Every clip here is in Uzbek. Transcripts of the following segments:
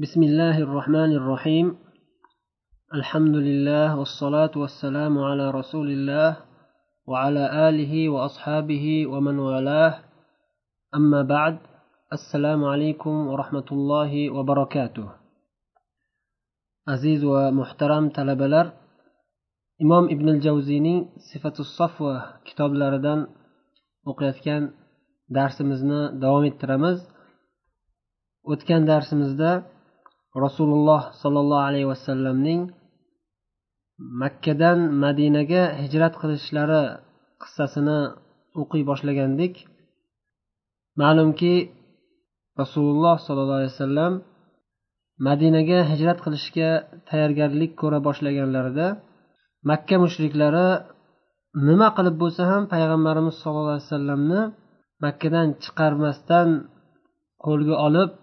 بسم الله الرحمن الرحيم. الحمد لله والصلاة والسلام على رسول الله وعلى آله وأصحابه ومن والاه. أما بعد. السلام عليكم ورحمة الله وبركاته. عزيز ومحترم طلبة، إمام ابن الجوزيني صفة الصفوة كتاب لردن o'qiyotgan darsimizni davom ettiramiz. O'tgan darsimizda Rasululloh sollallohu alayhi vasallamning Makkadan Madinaga hijrat qilishlari qissasini o'qiy boshlagandik. Ma'lumki, Rasululloh sollallohu alayhi vasallam Madinaga hijrat qilishga tayyorgarlik ko'ra boshlaganlarida Makka mushriklari nima qilib bo'lsa ham payg'ambarimiz sollallohu alayhi vasallamni Makkadan chiqarmasdan qo'lga olib,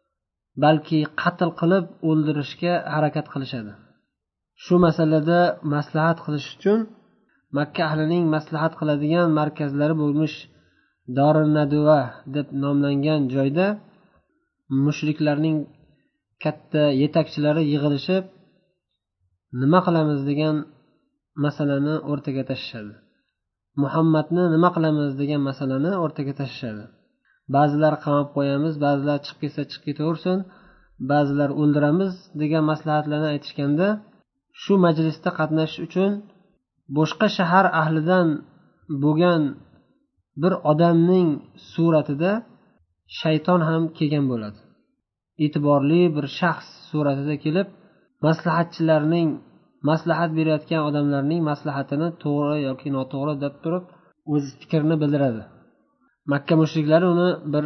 balki qatl qilib o'ldirishga harakat qilishadi. Shu masalada maslahat qilish uchun Makka ahlining maslahat qiladigan markazlari bo'lmish Dorun Nadwa deb nomlangan joyda mushriklarning katta yetakchilari yig'ilishib, nima qilamiz degan masalani o'rtaga tashlashadi. Muhammadni nima qilamiz degan masalani o'rtaga tashlashadi. Ba'zilar qamab qo'yamiz, ba'zilar chiqib ketsa chiqib ketaversin, ba'zilar o'ldiramiz degan maslahatlarni aytishganda, shu majlisda qatnashish uchun boshqa shahar ahlidan bo'lgan bir odamning suratida shayton ham kelgan bo'ladi. E'tiborli bir shaxs suratida kelib, maslahatchilarning, maslahat berayotgan odamlarning maslahatini to'g'ri yoki noto'g'ri deb turib o'z fikrini bildiradi. Makka mushriklari uni bir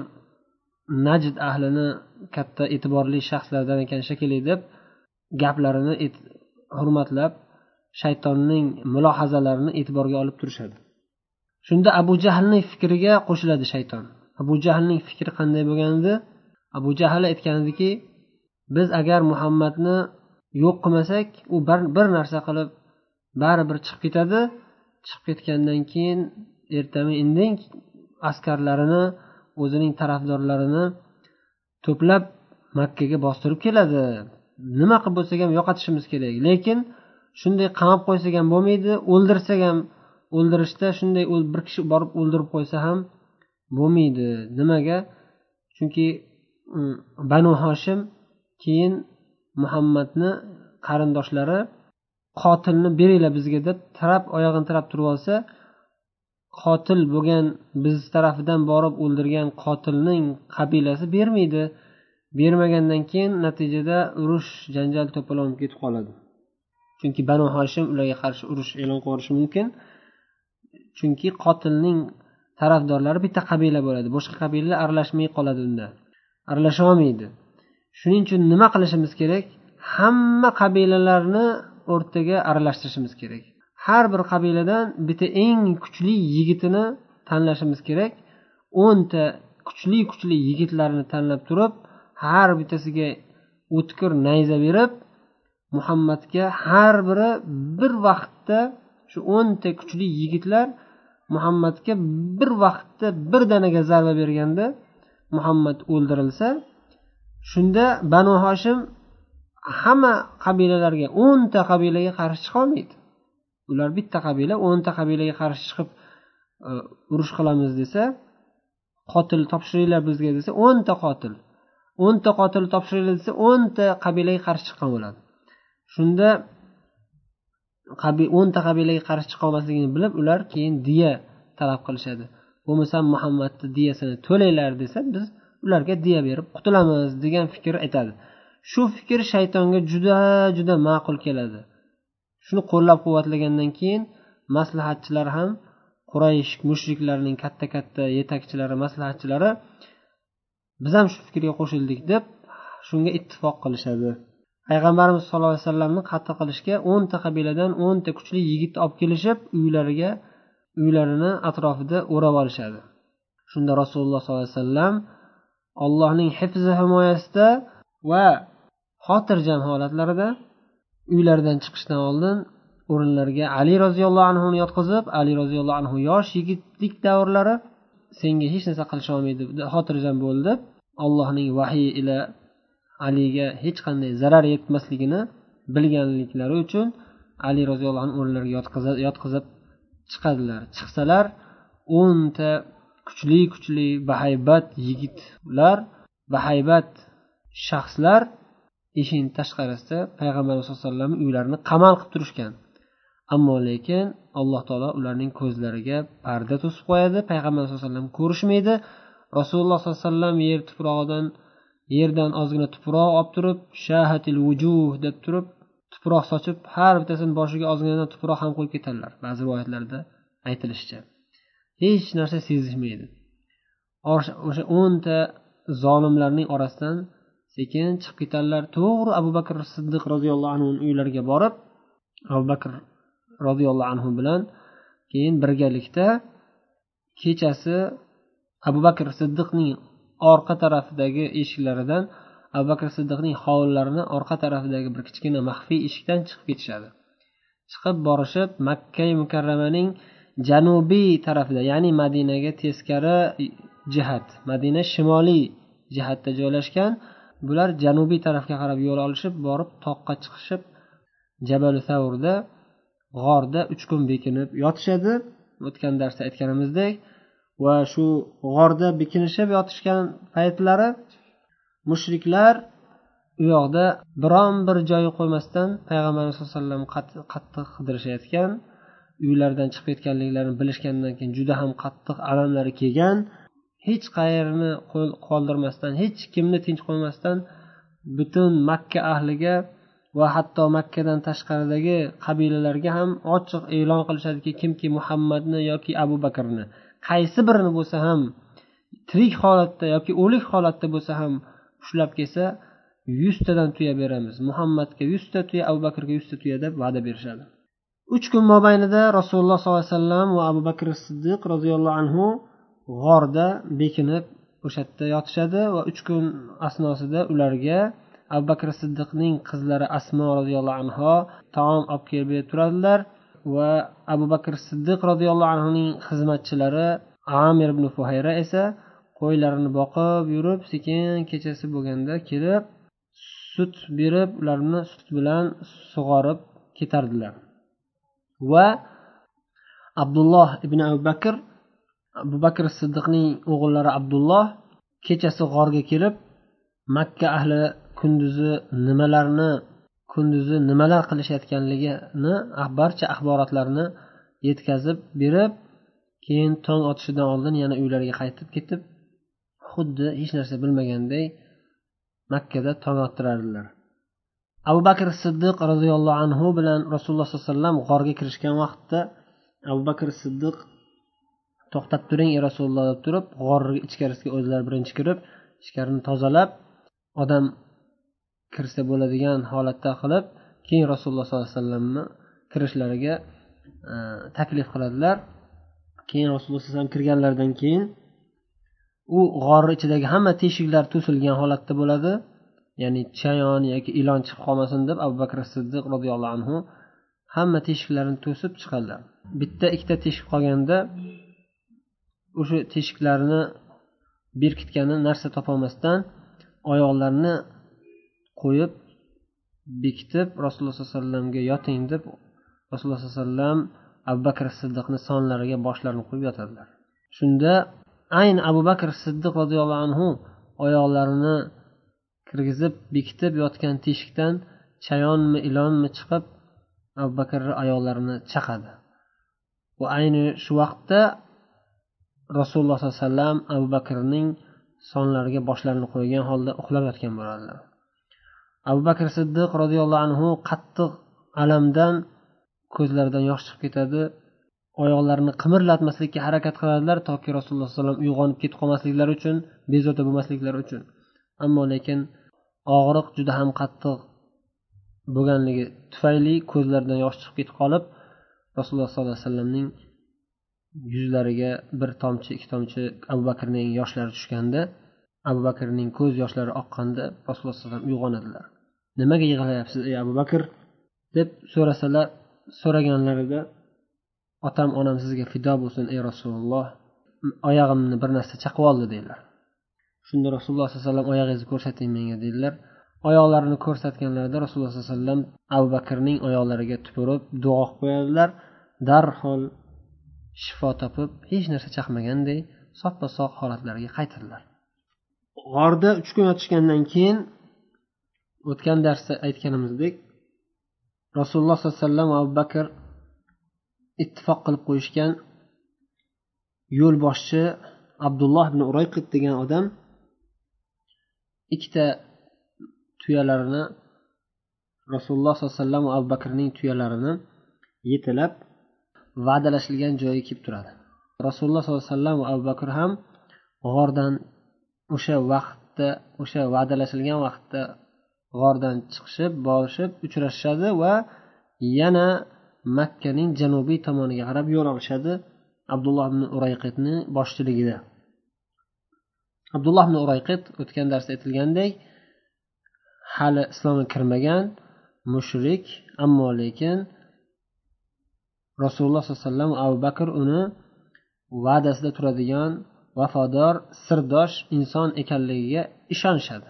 Najd ahlini katta e'tiborli shaxslardan ekan shekilli deb gaplarini hurmatlab, shaytonning mulohazalarini e'tiborga olib turishadi. Shunda Abu Jahlning fikriga qo'shiladi shayton. Abu Jahlning fikri qanday bo'lgandi? Abu Jahl aytgan ediki, biz agar Muhammadni yo'q qilmasak, u bir narsa qilib baribir chiqib ketadi. Chiqib ketgandan keyin ertami-indin askarlarini, o'zining tarafdorlarini to'plab Makkaga bostirib keladi. Nima qilib bo'lsak ham yo'qotishimiz kerak. Lekin shunday qamab qo'ysak ham bo'lmaydi, o'ldirsak ham o'ldirishda shunday bir kishi borib o'ldirib qo'ysa ham bo'lmaydi. Nimaga? Chunki Banu Hoshim keyin Muhammadni qarindoshlari qotilni beringlar bizga deb oyog'ini tirab turib olsa, qotil bo'lgan biz tarafidan borib o'ldirgan qotilning qabilasi bermaydi. Bermagandan keyin natijada urush, janjal to'polon ketib qoladi. Chunki Banu Hoshim ularga qarshi urush e'lon qilishi mumkin. Chunki qotilning tarafdorlari bitta qabila bo'ladi. Boshqa qabilalar aralashmay qoladi unda. Aralasha olmaydi. Shuning uchun nima qilishimiz kerak? Hamma qabilalarni o'rtaga aralashtirishimiz kerak. Har bir qabiladan bitta eng kuchli yigitini tanlashimiz kerak. 10 ta kuchli yigitlarni tanlab turib, har bittasiga o'tkir nayza berib, Muhammadga har biri bir vaqtda shu 10 ta kuchli yigitlar Muhammadga bir vaqtda bir danaga zarba berganda Muhammad o'ldirilsa, shunda Banu Hoshim hamma qabilalarga 10 ta qabilaga qarshi chiqa olmaydi. Ular bitta qabila 10 ta qabilaga qarshi chiqib urush qilamiz desa, qotil topshiringlar bizga desa, 10 ta qotil topshiringlar desa, 10 ta qabilaga qarshi chiqqan bo'ladi. Shunda 10 ta qabilaga qarshi chiqa olmasligini bilib, ular keyin diya talab qilishadi. Bo'lmasam Muhammadni diyasini to'laylar desa, biz ularga diya berib qutulamiz degan fikr aytadi. Shu fikr shaytonga juda ma'qul keladi. Shuni qo'llab-quvvatlagandan keyin maslahatchilar ham, Quraysh mushriklarning katta yetakchilari, maslahatchilari biz ham shu fikrga qo'shildik deb shunga ittifoq qilishadi. Payg'ambarimiz sollallohu alayhi vasallamni qatl qilishga 10 ta qabiladan 10 ta kuchli yigitni olib kelishib, uylarini atrofida o'rab olishadi. Shunda Rasululloh sollallohu alayhi vasallam Allohning hifzi himoyasida va xotirjam holatlarida uylaridan chiqishdan oldin o'rinlarga Ali roziyallohu anhuni yotqizib, Ali roziyallohu anhu yosh yigitlik davrlari, senga hech narsa qilisha olmaydi, xotirjam bo'l deb Allohning vahiy ila aliga hech qanday zarar yetmasligini bilganliklari uchun ali roziyallohu anhu o'rnlariga yotqizib chiqadilar. Chiqsalar 10 ta kuchli bahaybat yigitlar, bahaybat shaxslar eshikning tashqarisida payg'ambarimiz sollallohu alayhi vasallam uylarini qamal qilib turishgan. Ammo lekin Alloh taolo ularning ko'zlariga parda to'sib qo'yadi. Payg'ambar sollallohu alayhi vasallam ko'rishmaydi. Rasululloh sollallohu alayhi vasallam yerdan ozgina tuproq olib turib, shahatil vujuh deb turib, tuproq sochib, har bittasini boshiga ozgina tuproq ham qo'yib ketadilar. Ba'zi rivoyatlarda aytilishicha. Hech narsa sezishmaydi. O'sha 10 ta zolimlarning orasidan sekin chiqib ketadilar. To'g'ri Abu Bakr Siddiq roziyallohu anhu uylariga borib, Abu Bakr roziyallohu anhu bilan keyin birgalikda kechasi Abu Bakr Siddiqning orqa tarafidagi eshiklaridan Abu Bakr Siddiqning hovlilarining orqa tarafidagi bir kichkina maxfiy eshikdan chiqib ketishadi. Chiqib borishib Makka mukarramaning janubiy tarafida, ya'ni Madinaga teskari jihat, Madina shimoliy jihatda joylashgan. Bular janubiy tarafga qarab yo'l olishib, borib toqqa chiqishib, Jabal Savurda g'orda 3 kun bekinib yotishadi. O'tgan darsda aytganimizdek, va shu g'orda bekinishib yotishgan paytlari mushriklar u yoqda biron bir joy qo'ymasdan payg'ambarimiz sollallohu alayhi vasallam qattiq qidirishayotgan, uylaridan chiqib ketganliklarini bilishgandan keyin juda ham qattiq alamlari kelgan, hech qayerni qoldirmasdan, hech kimni tinch qo'ymasdan butun Makka ahliga va hatto Makkadan tashqaridagi qabilalarga ham ochiq e'lon qilishadiki, kimki Muhammadni yoki Abu Bakrni qaysi birini bo'lsa ham tirik holatda yoki o'lik holatda bo'lsa ham ushlab kelsa 100 tadan tuya beramiz. Muhammadga 100 ta tuya, Abu Bakrga 100 ta tuya deb va'da berishadi. 3 kun mobaynida Rasululloh sollallohu alayhi vasallam va Abu Bakr Siddiq roziyallohu anhu g'orda bekinib o'sha yerda yotishadi va 3 kun asnosida ularga Abu Bakr Siddiqning qizlari Asmo roziyallohu anha taom olib kelib turadilar va Abu Bakr Siddiq roziyallohu anhuning xizmatchilari Amir ibn Fuhayra esa qo'ylarini boqib yurib, sekin kechasi bo'lganda kelib sut berib, ularni sut bilan sug'orib ketardilar. Va Abdulloh ibn Abu Bakr Siddiqning o'g'illari Abdulloh kechasi g'orga kelib, Makka ahli kunduzi nimalar qilishayotganligini barcha axborotlarni yetkazib berib, keyin tong otishidan oldin yana uylariga qaytib ketib, xuddi hech narsa bilmaganday Makkada tong ottirardilar. Abu Bakr Siddiq roziyallohu anhu bilan Rasululloh sollallohu alayhi vasallam g'orga kirishgan vaqtda Abu Bakr Siddiq to'xtab turing ey Rasululloh deb turib, g'or ichkarisiga o'zlari birinchi kirib, ichkarini tozalab, odam kirsa bo'ladigan holatda qilib, keyin Rasululloh sollallohu alayhi vasallamni kirishlariga taklif qiladilar. Keyin Rasululloh sollallohu alayhi vasallam kirganlaridan keyin u g'or ichidagi hamma teshiklar to'silgan holatda bo'ladi. Ya'ni chayon yoki ilon chiqib qolmasin deb Abu Bakr Siddiq roziyallohu anhu hamma teshiklarini to'sib chiqadilar. Bitta ikkita teshik qolganda o'sha teshiklarni berkitgani narsa topolmasdan oyoqlarini qo'yib bekitib Rasululloh sollallohu alayhi vasallamga yoting deb Rasululloh sollallohu alayhi vasallam Abu Bakr Siddiqni sonlariga boshlarini qo'yib yotadilar. Shunda ayni Abu Bakr Siddiq roziyallohu anhu oyoqlarini kirgizib bekitib yotgan teshikdan chayonmi ilonmi chiqib Abu Bakr oyoqlarini chaqadi. Va ayni shu vaqtda Rasululloh sollallohu alayhi vasallam Abu Bakrning sonlariga boshlarini qo'ygan holda uxlab yotgan bo'ladilar. Abu Bakr Siddiq roziyallohu anhu qattiq alamdan ko'zlaridan yosh chiqib ketadi. Oyoqlarini qimirlatmaslikka harakat qiladilar toki Rasululloh sollallohu alayhi vasallam uyg'onib ketib qolmasliklari uchun, bezovta bo'lmasliklari uchun. Ammo lekin og'riq juda ham qattiq bo'lganligi tufayli ko'zlaridan yosh chiqib ketib qolib, Rasululloh sollallohu alayhi vasallamning yuzlariga bir tomchi, ikki tomchi Abu Bakrning yoshlari tushganda, Abu Bakrning ko'z yoshlari oqqanda Rasululloh sollallohu alayhi vasallam uyg'onadilar. Nimaga yig'layapsiz ey Abu Bakr deb so'raganlarida, otam onam sizga fido bo'lsin ey Rasululloh, oyog'imni bir narsa chaqib oldi dedilar. Shunda Rasululloh sollallohu alayhi vasallam oyog'ingizni ko'rsating menga dedilar. oyoqlarini ko'rsatganlarida rasululloh sollallohu alayhi vasallam Abu Bakrning oyoqlariga tupurib duo qilib qo'yadilar. Darhol shifo topib, hech narsa chaqmaganday soppa sog' holatlariga qaytadilar. G'orda 3 kun yotishgandan keyin o'tgan darsda aytganimizdek rasululloh sollallohu alayhi vasallam va Abu Bakr ittifoq qilib qo'yishgan yo'lboshchi Abdulloh ibn Urayqit degan odam ikkita tuyalarini rasululloh sollallohu alayhi vasallam va Abu Bakrning tuyalarini yetilab va'dalashilgan joyga kelib turadi. Rasululloh sollallohu alayhi vasallam va Abu Bakr ham g'ordan o'sha va'dalashilgan vaqtda g'ordan chiqishib borishib uchrashishadi va yana Makkaning janubiy tomoniga qarab yo'l olishadi. Abdulloh ibn Urayqitning boshchiligida. Abdulloh ibn Urayqit o'tgan darsda aytilgandek hali islomga kirmagan mushrik, ammo lekin Rasululloh sollallohu alayhi vasallam Abu Bakr uni va'dasida turadigan vafodor, sirdosh inson ekanligiga ishonishadi.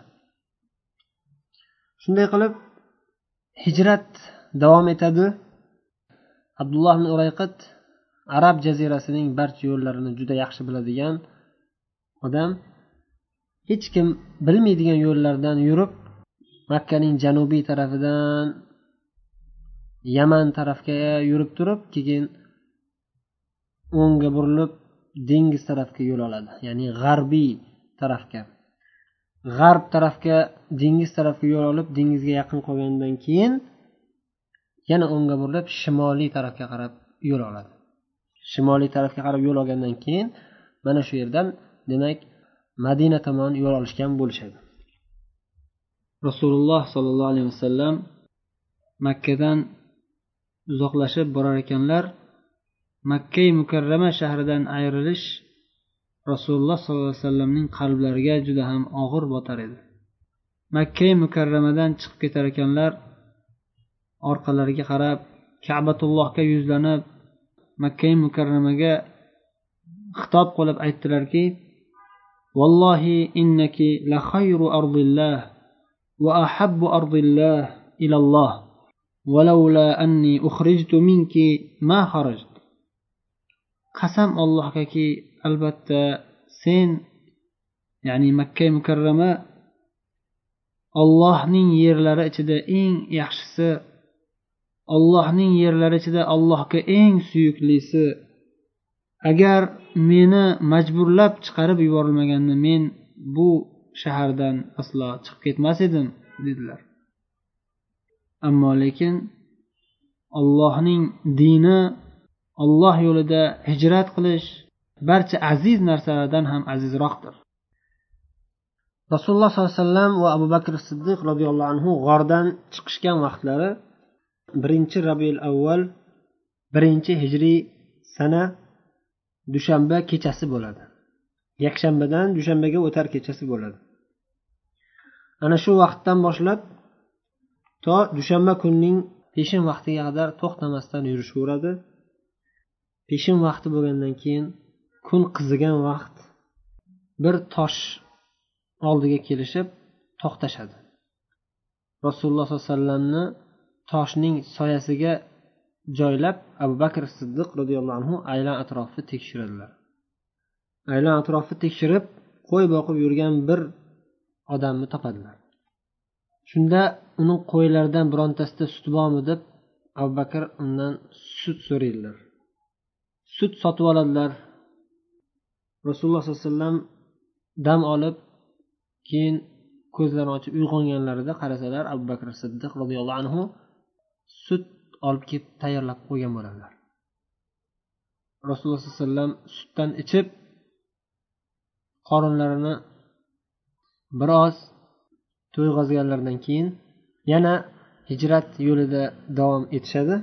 Shunday qilib hijrat davom etadi. Abdulloh ibn Urayqit Arab jazirasining barcha yo'llarini juda yaxshi biladigan odam. Hech kim bilmaydigan yo'llardan yurib Makkaning janubiy tarafidan Yaman tarafga yurib turib, keyin o'ngga burilib dengiz tarafga yo'l oladi. Ya'ni g'arbiy tarafga. G'arb tarafga, dengiz tarafga yo'l olib, dengizga yaqin qolgandan keyin yana o'ngga burilib shimoliy tarafga qarab yo'l oladi. Shimoliy tarafga qarab yo'l olgandan keyin mana shu yerdan demak Madina tomon yo'l olishgan bo'lishadi. Rasululloh sollallohu alayhi vasallam Makkadan uzoqlashib borar ekanlar. Makka Mukarrama shahridan ayrilish Rasululloh sollallohu alayhi vasallamning qalblariga juda ham og'ir botar edi. Makka Mukarramadan chiqib ketar ekanlar, orqalariga qarab Ka'batullohga yuzlanib Makka Mukarramaga xitob qilib aytdilarki: "Vallohi innaki la khayru ardillah wa ahabbu ardillah ila Allah, walawla anni ukhrijtu minki ma kharajt." Qasam Allohgaki, albatta sen, ya'ni Makka Mukarrama Allohning yerlari ichida eng yaxshisi, Allohning yerlari ichida Allohga eng suyuklisi. Agar meni majburlab chiqarib yuborilmaganida men bu shahardan aslo chiqib ketmas edim dedilar. Ammo lekin Allohning dini, Alloh yo'lida hijrat qilish barcha aziz narsalardan ham azizroqdir. Rasululloh sollallohu alayhi vasallam va Abu Bakr Siddiq radhiyallohu anhu g'ordan chiqishgan vaqtlari 1-Rabiul Avval 1-hijriy sana dushanba kechasi bo'ladi. Yakshanbadan dushanbaga o'tar kechasi bo'ladi. Ana shu vaqtdan boshlab to dushanba kunning peshin vaqtiga qadar to'xtamasdan yurishaveradi. Peshin vaqti bo'lgandan keyin kun qizigan vaqt bir tosh oldiga kelishib to'xtashadi. Rasululloh sollallohu alayhi vasallamni toshning soyasiga joylab Abu Bakr Siddiq radhiyallohu anhu aylan atrofni tekshiradilar. Aylan atrofni tekshirib qo'y boqib yurgan bir odamni topadilar. Shunda uning qo'ylaridan birontasida sut bormi deb Abu Bakr undan sut so'raydilar. Sut sotib oladilar. Rasululloh sollallohu alayhi vasallam dam olib keyin ko'zlarini ochib uyg'onganlarida qarasalar Abu Bakr Siddiq radhiyallohu anhu sut olib kelib tayyorlab qo'ygan bo'ladilar. Rasululloh sollallohu alayhi vasallam sutdan ichib qorinlarini biroz to'yg'azganlaridan keyin yana hijrat yo'lida davom etishadi.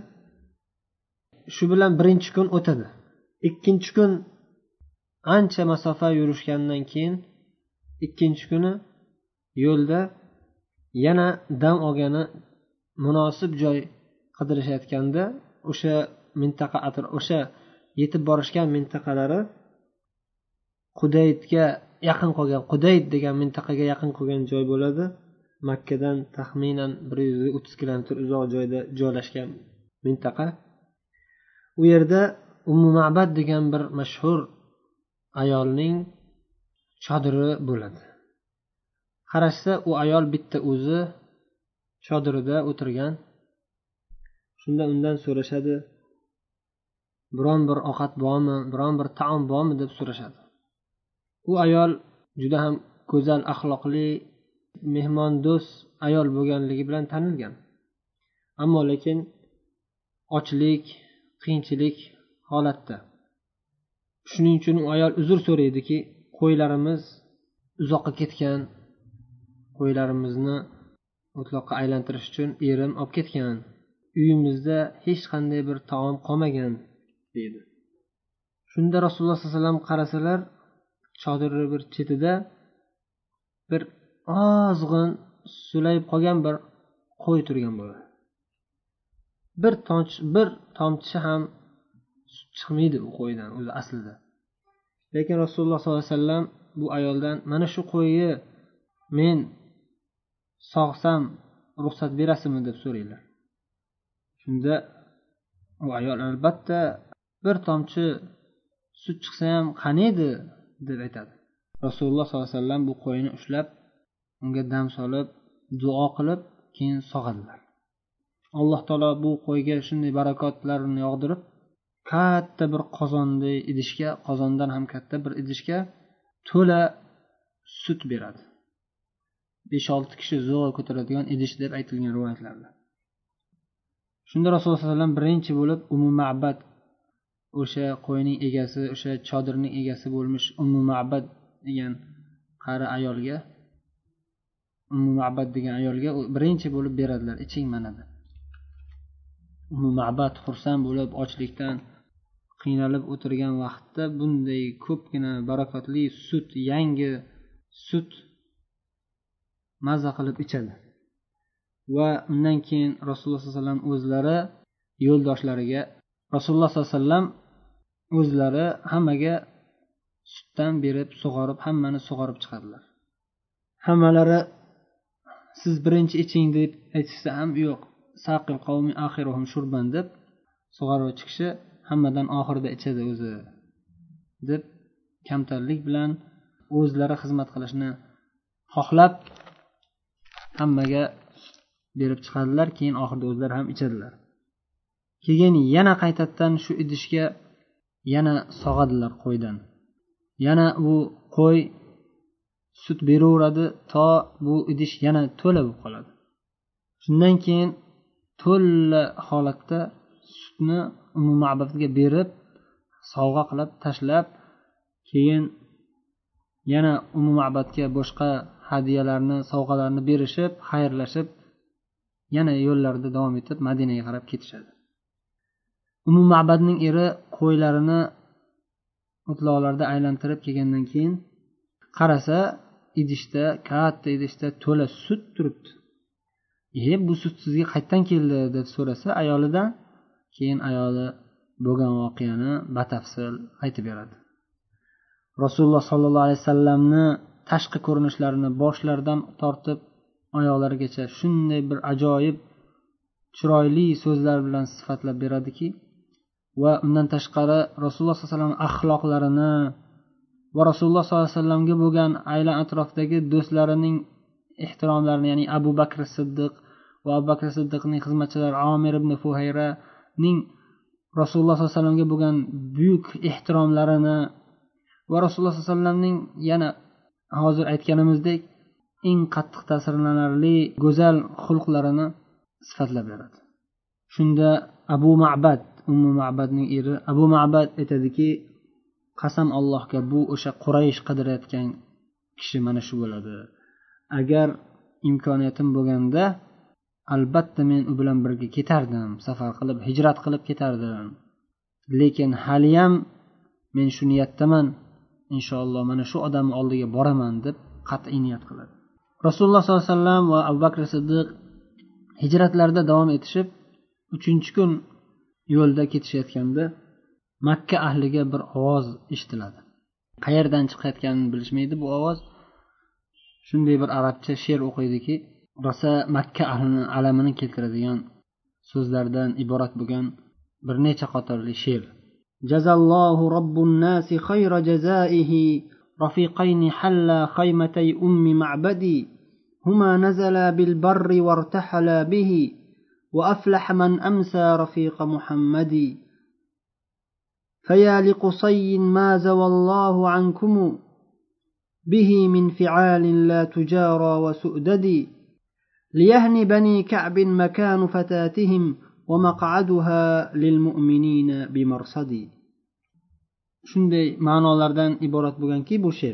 Shu bilan 1-kun o'tadi. 2-kun ancha masofa yurishgandan keyin 2-kuni yo'lda yana dam olgani munosib joy qidirishayotganda o'sha mintaqa o'sha yetib borishgan mintaqalari Qudaydga yaqin qolgan, Qudayd degan mintaqaga yaqin qolgan joy bo'ladi. Makkadan taxminan 130 kilometr uzoq joyda joylashgan mintaqa. U yerda Ummu Ma'bad degan bir mashhur ayolning chodiri bo'ladi. Qarashsa, u ayol bitta o'zi chodirida o'tirgan. Shunda undan so'rashadi, biron bir ovqat bormi, biron bir taom bormi deb so'rashadi. U ayol juda ham go'zal axloqli, mehmondo'st ayol bo'lganligi bilan tanilgan. Ammo lekin ochlik, qiyinchilik holatda. Shuning uchun u ayol uzr so'raydiki, qo'ylarimiz uzoqqa ketgan, qo'ylarimizni o'tloqqa aylantirish uchun erim olib ketgan, uyimizda hech qanday bir taom qolmagan deydi. Shunda Rasululloh sollallohu alayhi vasallam qarasalar, chodirni bir chetida bir ozg'in sulayib qolgan bir qo'y turgan bo'ladi. Bir tomchi ham sut chiqmaydi u qo'ydan o'zi aslida. Lekin Rasululloh sollallohu alayhi vasallam bu ayoldan, mana shu qo'yni men sog'sam ruxsat berasizmi deb so'raylar. Shunda u ayol albatta bir tomchi sut chiqsa ham qani edi deb aytadi. Rasululloh sollallohu alayhi vasallam bu qo'yni ushlab, unga dam solib, duo qilib, keyin sog'adilar. Alloh taolo bu qo'yga shunday barakotlarni yog'dirib, katta bir qozonday idishga, qozondan ham katta bir idishga to'la sut beradi. 5-6 kishi zo'r ko'taradigan idish deb aytilgan rivoyatlarda. Shunda Rasululloh sollallohu alayhi vasallam birinchi bo'lib Ummu Ma'bad, o'sha qo'yning egasi, o'sha chodirning egasi bo'lmish Ummu Ma'bad degan qari ayolga, Ummu Ma'bad degan ayolga birinchi bo'lib beradilar, iching mana deb. Ummu Ma'bad xursand bo'lib, ochlikdan qiynalib o'tirgan vaqtda bunday ko'pgina barakotli sut, yangi sut mazza qilib ichadi. Va undan keyin Rasululloh sollallohu alayhi vasallam o'zlari yo'ldoshlariga, Rasululloh sollallohu alayhi vasallam o'zlari hammaga sutdan berib, sug'orib, hammani sug'orib chiqadilar. Hammalari siz birinchi iching deb aytishsa ham yo'q, saqil qavmi axiruhum shurban deb sug'oruvchi kishi hammadan oxirida ichadi o'zi deb kamtarlik bilan o'zlari xizmat qilishni xohlab hammaga berib chiqadilar. Keyin oxirida o'zlari ham ichadilar. Keyin yana qaytadan shu idishga yana sog'adilar qo'ydan. Yana bu qo'y sut beraveradi to bu idish yana to'la bo'lib qoladi. Shundan keyin to'la holatda sutni Ummu Ma'badga berib, sovg'a qilib tashlab, keyin yana Ummu Ma'badga boshqa hadiyalarni, sovg'alarni berishib, xayrlashib, yana yo'llarida davom etib Madinaga qarab ketishadi. Ummu Ma'badning eri qo'ylarini o'tloqlarda aylantirib kelgandan keyin qarasa, idishda, katta idishda to'la sut turibdi. Bu sut sizga qayerdan keldi deb so'rasa ayolidan, keyin ayoli bo'lgan voqeani batafsil aytib beradi. Rasululloh sollallohu alayhi vasallamni tashqi ko'rinishlarini boshlaridan tortib oyoqlarigacha shunday bir ajoyib chiroyli so'zlar bilan sifatlab beradiki, va undan tashqari Rasululloh sollallohu alayhi vasallam axloqlarini va Rasululloh sollallohu alayhi vasallamga bo'lgan aylan atrofdagi do'stlarining ehtiromlarini, ya'ni Abu Bakr Siddiq va Abu Bakr Siddiqning xizmatchilari Amir ibn Fuhayraning Rasululloh sollallohu alayhi vasallamga bo'lgan buyuk ehtiromlarini va Rasululloh sollallohu alayhi vasallamning yana hozir aytganimizdek eng qattiq ta'sirlanarli go'zal xulqlarini sifatlab beradi. Shunda Abu Ma'bad, Ummu Ma'badning eri Abu Ma'bad aytadiki, qasam Allohga, bu o'sha Quraysh qidirayotgan kishi mana shu bo'ladi. Agar imkoniyatim bo'lganda albatta men u bilan birga ketardim, safar qilib, hijrat qilib ketardim. Lekin haliyam men shu niyatdaman, inshaalloh mana shu odamning oldiga boraman deb qat'iy niyat qiladi. Rasululloh sollallohu alayhi vasallam va Abu Bakr Siddiq hijratlarda davom etishib 3-kun yo'lda ketishayotganda Makka ahliga bir ovoz eshitiladi. Qayerdan chiqayotganini bilishmaydi bu ovoz. Shunday bir arabcha she'r o'qiydiki, rosa Makka ahlini alamini keltiradigan so'zlardan iborat bo'lgan bir necha qatorli she'r. Jazallohu robbun nasi khayra jazaihi rafiqayn halla khaymatay ummi ma'badi huma nazala bil barri wartahala bihi wa aflaha man amsa rafiqa muhammadi faya liqusayyin ma zawallahu ankum bihi min fi'alin la tujara wa su'dadi ليهن بني كعب مكان فتاتهم ومقعدها للمؤمنين بمرصد. shunday ma'nolardan iborat bo'lganki bu she'r.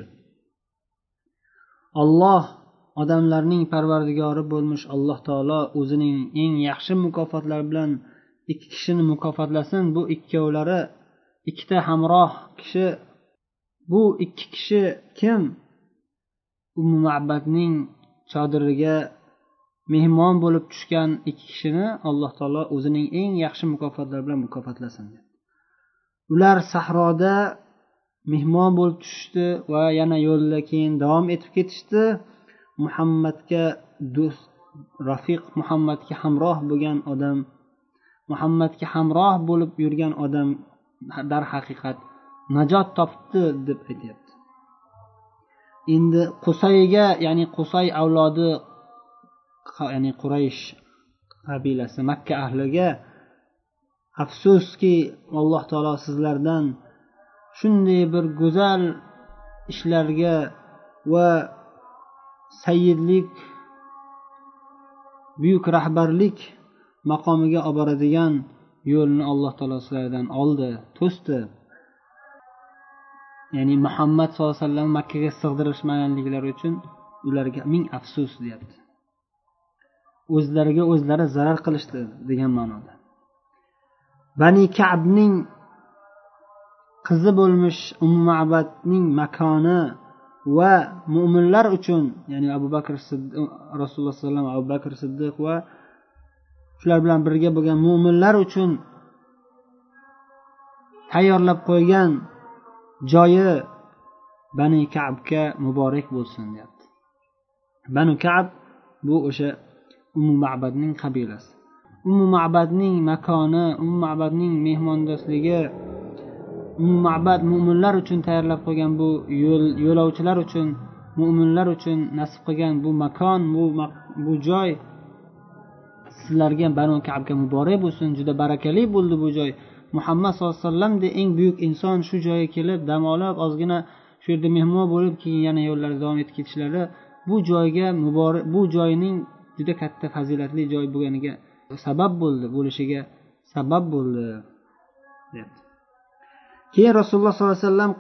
Alloh odamlarning parvardigori bo'lmish Alloh taolo o'zining eng yaxshi mukofotlari bilan ikki kishini mukofotlasin. Bu ikkovlari ikkita hamroh kishi. Bu ikki kishi kim? Ummu Ma'badning chodiriga mehmon bo'lib tushgan ikki kishini Alloh taolo o'zining eng yaxshi mukofotlari bilan mukofotlasin. Ular sahroda mehmon bo'lib tushdi va yana yo'lda keyin davom etib ketishdi. Muhammadga do'st, rafiq, Muhammadga hamroh bo'lgan odam, Muhammadga hamroh bo'lib yurgan odam dar haqiqat najot topdi deb aytayapti. Endi Qusayga, ya'ni Qusay avlodi, ya'ni Quraysh qabilasi Makka ahliga afsuski Alloh taolo sizlardan shunday bir go'zal ishlarga va sayyidlik, buyuk rahbarlik maqomiga olib boradigan yo'lni Alloh taolo sizlardan oldi, to'sdi. Ya'ni Muhammad sollallohu alayhi vasallam Makkaga sig'dirishmaganliklari uchun ularga ming afsus deyapti. O'zlariga o'zlari zarar qilishdi degan ma'noda. Bani Ka'bning qizi bo'lmish Ummu Ma'badning makoni va mu'minlar uchun, ya'ni Abu Bakr Siddiq, Rasululloh sollallohu alayhi vasallam, Abu Bakr Siddiq va shular bilan birga bo'lgan mu'minlar uchun tayyorlab qo'ygan joyi Bani Ka'bga muborak bo'lsin deyapti. Bani Ka'b bu o'sha Ummu Ma'badning qabilasi. Ummu Ma'badning makoni, Ummu Ma'badning mehmondoshligi, Ummu Ma'bad mu'minlar uchun tayyorlab qo'ygan bu yo'lovchilar uchun, mu'minlar uchun nasib qilgan bu makon, bu joy sizlarga Banu Ka'bga muborak bo'lsin. Juda barakali bo'ldi bu joy. Muhammad sollallohu alayhi vasallamdek eng buyuk inson shu joyga kelib dam olib, ozgina shu yerda mehmon bo'lib, keyin yana yo'llarida davom etib ketishlari bu joyga muborak, bu joyning juda katta fazilatli joy bo'lganiga sabab bo'ldi, bo'lishiga sabab bo'ldi deyapti. Keyin Rasululloh sollallohu alayhi vasallam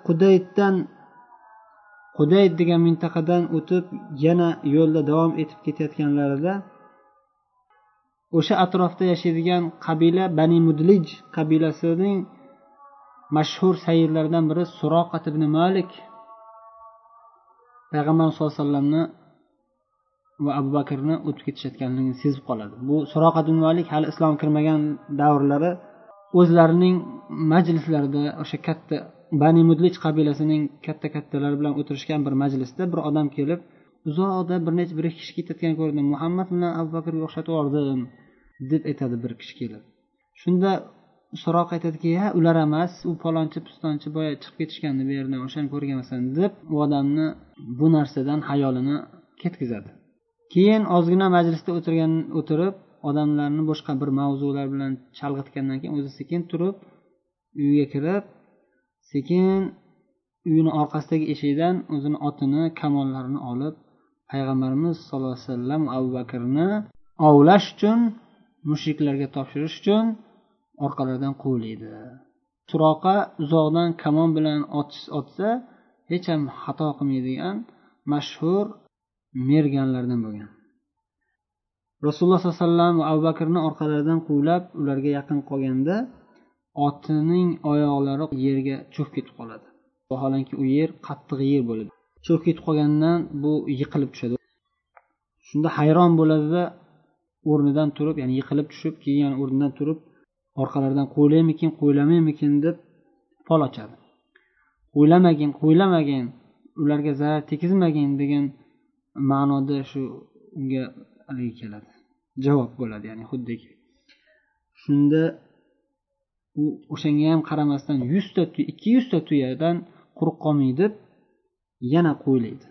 Qudayd degan mintaqadan o'tib yana yo'lda davom etib ketayotganlarida o'sha atrofda yashaydigan qabila Bani Mudlij qabilasining mashhur sayyidlaridan biri Suroqat ibn Malik Payg'ambar sollallohu alayhi vasallamni va Abu Bakrni o'tib ketishayotganligini sezib qoladi. Bu Suroqat ibn Malik hali islom kirmagan davrlari o'zlarining majlislarida o'sha katta Bani Mudlij qabilasining katta-kattalari bilan o'tirishgan bir majlisda bir odam kelib, uzoqda bir ikki kishi ketayotgan ko'rdim. Muhammad bilan Abu Bakrga o'xshatib yubordim deb aytadi bir kishi kelib. Shunda Suroq aytadiki, "Ha, ular emas, u palonchi pistonchi boya chiqib ketishgandi bu yerdan, o'shani ko'rganman" deb u odamni bu narsadan xayolini ketkazadi. Keyin ozgina majlisda o'tirib, odamlarni boshqa bir mavzular bilan chalg'itgandan keyin o'zi sekin turib, uyga kirib, sekin uyini orqasidagi eshikdan o'zini otini, kamollarini olib, Payg'ambarimiz sollallohu alayhi vasallam Abu Bakrni ovlash uchun, mushriklarga topshirish uchun orqalaridan quvlaydi. Suroqa uzoqdan kamon bilan otsa, hech ham xato qilmaydigan mashhur merganlardan bo'lgan. Rasululloh sollallohu alayhi vasallam Abu Bakrni orqalaridan quvlab, ularga yaqin qolganda otining oyoqlari yerga cho'kib ketib qoladi. Vaholanki u yer qattiq yer bo'ladi. Cho'kib ketib qolgandan bu yiqilib tushadi. Shunda hayron bo'ladi-da, o'rnidan turib, ya'ni yiqilib tushib, keyin o'rnidan turib, orqalaridan qo'ylaymikin, qo'ylamaymikin deb fol ochadi. Qo'ylamagin, ularga zarar tegizmagin degan ma'noda shu unga haligi keladi, javob bo'ladi, ya'ni xuddiki. Shunda u o'shanga ham qaramasdan 200 ta tuyadan quruq qolmaydi deb yana qo'ylaydi.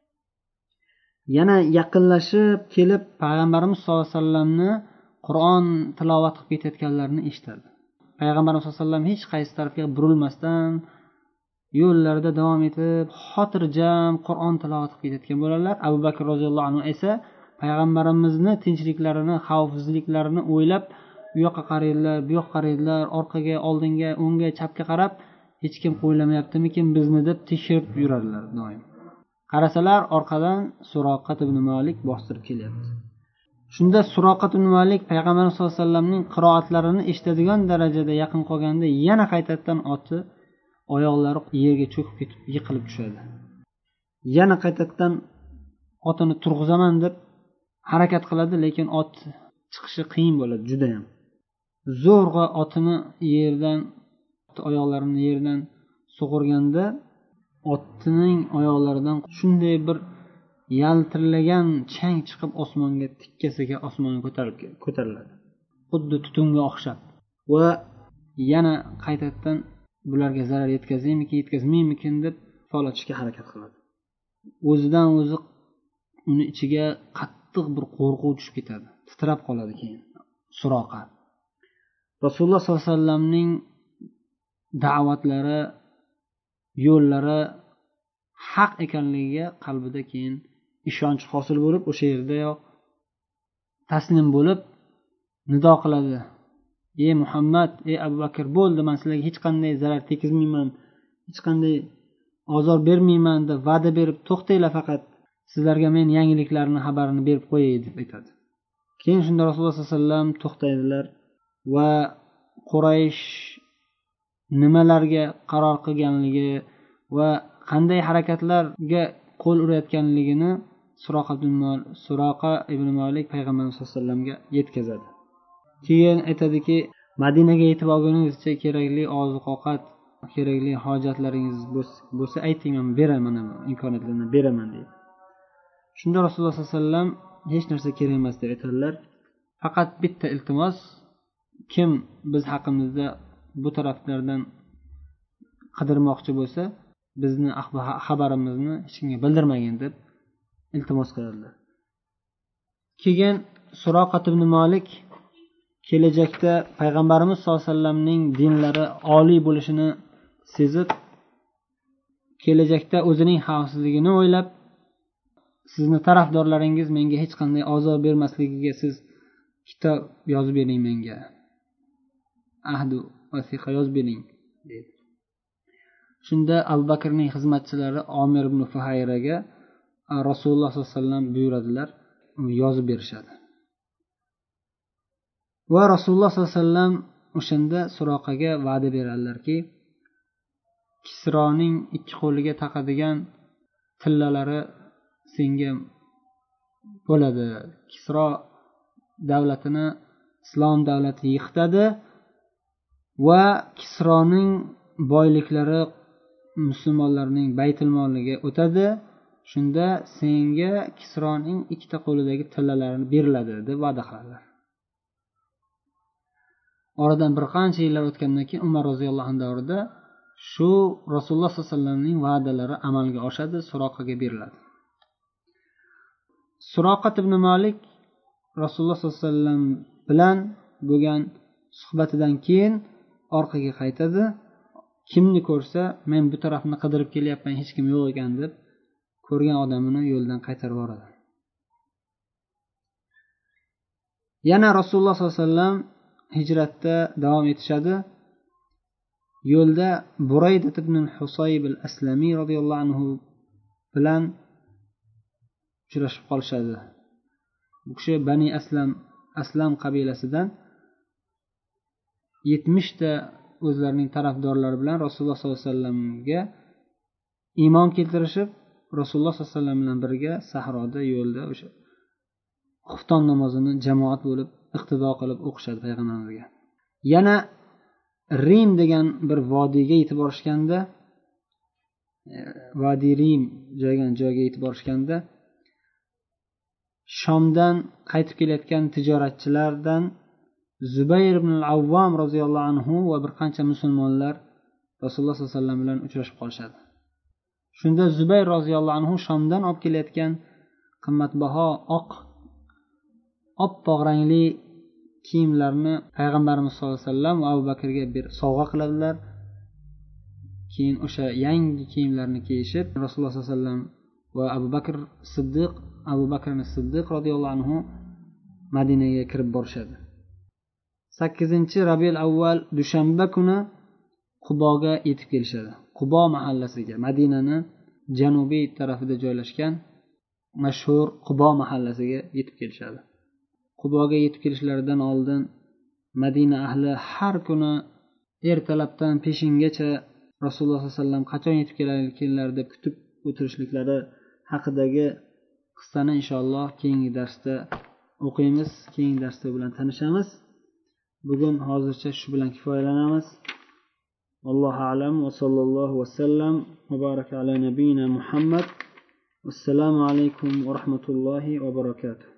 Yana yaqinlashib kelib payg'ambarimiz sollallohu alayhi vasallamni Qur'on tilovat qilib ketayotganlarini eshitadi. Payg'ambarimiz sollallohu alayhi vasallam hech qaysi tarafga burilmasdan yo'llarida davom etib xotirjam Qur'on tilovat qilib ketayotgan bo'ladilar. Abu Bakr roziyallohu anhu esa payg'ambarimizni tinchliklarini, xavfsizliklarini o'ylab u yoqqa qaraydilar, bu yoqqa qaraydilar, orqaga, oldinga, o'ngga, chapga qarab hech kim qo'ylamayaptimikin bizni deb tekshirib yuradilar doim. Qarasalar orqadan Suroqat ibn Malik bostirib kelyapti. Shunda Suroqat ibn Malik payg'ambarimiz sollallohu alayhi vasallamning qiroatlarini eshitadigan darajada yaqin qolganda yana qaytadan oti oyoqlari yerga cho'kib ketib yiqilib tushadi. Yana qaytadan otini turg'izaman deb harakat qiladi, lekin ot chiqishi qiyin bo'ladi juda ham. Zo'rg'a otini yerdan, oyoqlarini yerdan sug'urganda otning oyoqlaridan shunday bir yaltiragan chang chiqib osmonga tikkasiga osmonga ko'tariladi. Xuddi tutunga o'xshab. Va yana qaytadan bularga zarar yetkazaymikin, yetkazmaymikin deb folachishga harakat qiladi. O'zidan o'zi uni ichiga qattiq bir qo'rquv tushib ketadi. Titrab qoladi keyin Suroqa. Rasululloh sollallohu alayhi vasallamning da'vatlari, yo'llari haq ekanligiga qalbida keyin ishonch hosil bo'lib, o'sha yerdayoq taslim bo'lib nido qiladi. Ey Muhammad, ey Abu Bakr, bo'ldi, men sizlarga hech qanday zarar tekkizmayman, hech qanday ozor bermayman deb va'da berib, to'xtanglar, faqat sizlarga men yangiliklarning xabarini berib qo'yay deb aytadi. Keyin shunda Rasululloh sollallohu alayhi vasallam to'xtaydilar va Quraysh nimalarga qaror qilganligi va qanday harakatlarga qo'l urayotganligini Suroqa ibn Malik payg'ambarimiz sollallohu alayhi vasallamga yetkazadi. Keyin aytadiki, Madinaga yetib olguningizcha kerakli oziq-ovqat, kerakli hojatlaringiz bo'lsa ayting, men beraman, imkoniyatlarni beraman deydi. Shunda Rasululloh sollallohu alayhi vasallam hech narsa kerak emas deb aytadilar. Faqat bitta iltimos, kim biz haqimizda bu taraflardan qidirmoqchi bo'lsa, bizni xabarimizni hech kimga bildirmagin deb iltimos qiladilar. Keyin Suroqat ibn Malik kelajakda payg'ambarimiz sollallohu alayhi vasallamning dinlari oliy bo'lishini sezib, kelajakda o'zining xavfsizligini o'ylab, sizni tarafdorlaringiz menga hech qanday ozor bermasligiga siz kitob yozib bering, menga ahdu vasiqa yozib bering dedi. Shunda Abu Bakrning xizmatchilari Omir ibn Fuhayraga Rasululloh sollallohu alayhi vasallam buyuradilar, yozib berishadi. Va Rasululloh sollallohu alayhi vasallam o'shanda Suroqaga va'da beradilarki, Kisroning ikki qo'liga taqadigan tillalari senga bo'ladi. Kisro davlatini islom davlati yiqitadi va Kisroning boyliklari musulmonlarning baytul moliga o'tadi. Shunda senga Kisroning ikkita qo'lidagi tillalarini beriladi deb va'da qiladilar. Oradan bir qancha yillar o'tgandan keyin Umar roziyallohu anhu davrida shu Rasululloh sollallohu alayhi vasallamning va'dalari amalga oshadi, Suroqaga beriladi. Suroqat ibn Malik Rasululloh sollallohu alayhi vasallam bilan bo'lgan suhbatidan keyin orqaga qaytadi. Kimni ko'rsa, men bu tarafni qidirib kelyapman, hech kim yo'q ekan deb ko'rgan odamini yo'ldan qaytarib yuboradi. Yana Rasululloh sollallohu alayhi vasallam hijratda davom etishadi. Yo'lda Burayda ibn Husayb al-Aslami radhiyallohu anhu bilan uchrashib qolishadi. Bu kishi Bani Aslam qabilasidan 70 ta o'zlarining tarafdorlari bilan Rasululloh sollallohu alayhi vasallamga iymon keltirishib, Rasululloh sollallohu alayhi vasallam bilan birga sahroda yo'lda o'sha xufton namozini jamoat bo'lib iqtido qilib o'qishadi payg'ambarimizga. Yana Rim degan bir vodiyga yetib borishganda, Vodiy Rim joyga yetib borishganda shomdan qaytib kelayotgan tijoratchilardan Zubayr ibn al-Avvam roziyallohu anhu va bir qancha musulmonlar Rasululloh sollallohu alayhi vasallam bilan uchrashib qolishadi. Shunda Zubayr roziyallohu anhu shomdan olib kelayotgan qimmatbaho oppoq rangli kiyimlarni payg'ambarimiz sollallohu alayhi vasallam va Abu Bakrga bir sovg'a qiladilar. Keyin o'sha yangi kiyimlarni kiyishib Rasululloh sollallohu alayhi vasallam va Abu Bakr Siddiq radhiyallohu anhu Madinaga kirib borishadi. 8-Rabiul Avval dushanba kuni Quboga yetib kelishadi. Qubo mahallasiga, Madinani janubiy tarafida joylashgan mashhur Qubo mahallasiga yetib kelishadi. Quboga yetib kelishlaridan oldin Madina ahli har kuni ertalabdan peshingacha Rasululloh sollallohu alayhi vasallam qachon yetib keladilar deb kutib o'tirishliklari haqidagi qissani inshaalloh keyingi darsda o'qiymiz, keyingi darsda bilan tanishamiz. Bugun hozircha shu bilan kifoyalanamiz. Allohu a'lam va sallallohu vasallam va baraka ala nabiyina Muhammad. Assalomu alaykum va rahmatullohi va barakatuh.